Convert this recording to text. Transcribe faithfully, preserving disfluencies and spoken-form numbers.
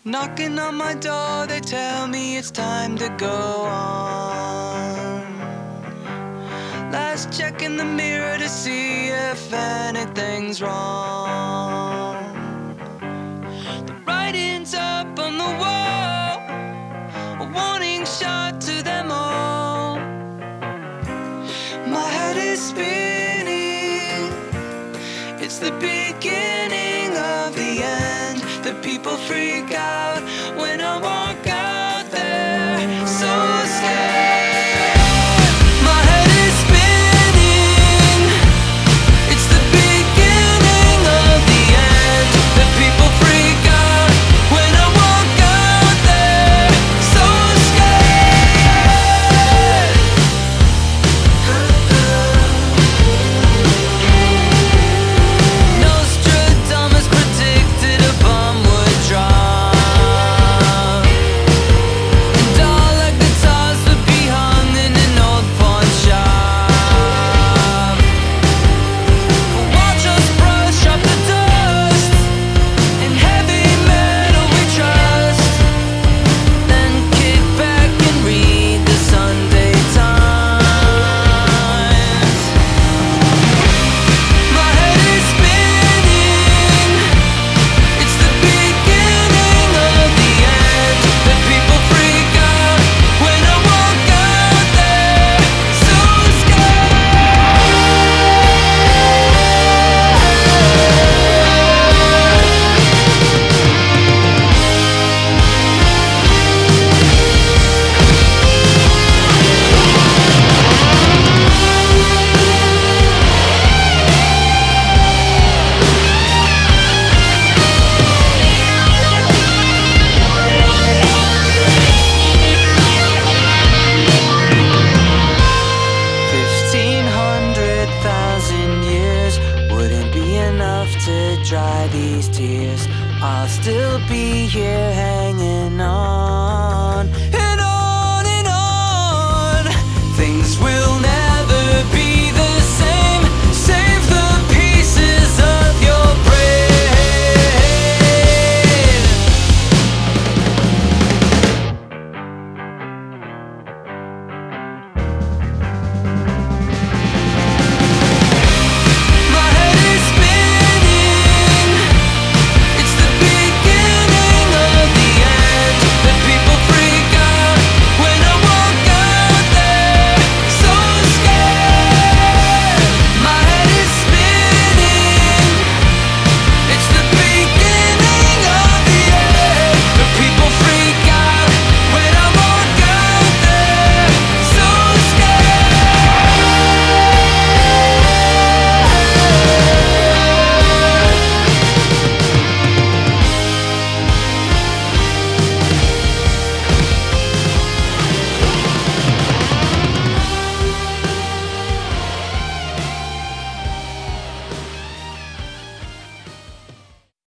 Knocking on my door, they tell me it's time to go on. Last check in the mirror to see if anything's wrong. The writing's up on the wall, a warning shot to them all. My head is spinning, it's the beginning of the end. The people freak out when I walk out there, so scared. My head is spinning, it's the beginning of the end. The people freak out when I walk out there, so scared. Nostradamus predicted a bomb would drop, and all the guitars would be hung in an old pawn shop. But watch us brush off the dust, in heavy metal we trust, then kick back and read the Sunday Times. My head is spinning, it's the beginning of the end. The people freak out when I walk out there, so Fifteen hundred thousand years wouldn't be enough to dry these tears. I'll still be here hanging on.